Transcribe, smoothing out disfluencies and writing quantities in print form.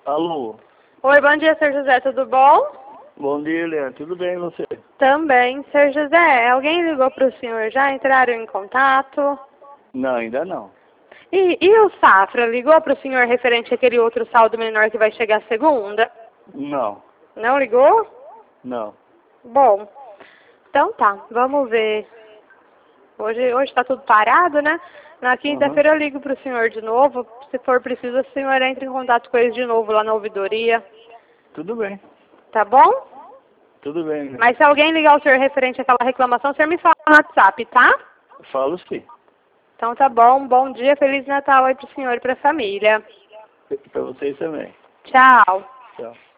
Alô? Oi, bom dia, Sr. José, tudo bom? Bom dia, Eliane. Tudo bem, e você? Também. Sr. José, alguém ligou para o senhor? Já entraram em contato? Não, ainda não. E o Safra, ligou para o senhor referente àquele outro saldo menor que vai chegar segunda? Não, Não ligou? não. Bom, então tá, vamos ver. Hoje está tudo parado, né? Na quinta-feira eu ligo para o senhor de novo. Se for preciso, o senhor entra em contato com eles de novo lá na ouvidoria. Tudo bem, Tá bom? tudo bem. Né? Mas se alguém ligar o senhor referente àquela reclamação, o senhor me fala no WhatsApp, tá? Falo sim. Então tá bom. Bom dia, Feliz Natal aí pro senhor e pra família. Para vocês também. Tchau. Tchau.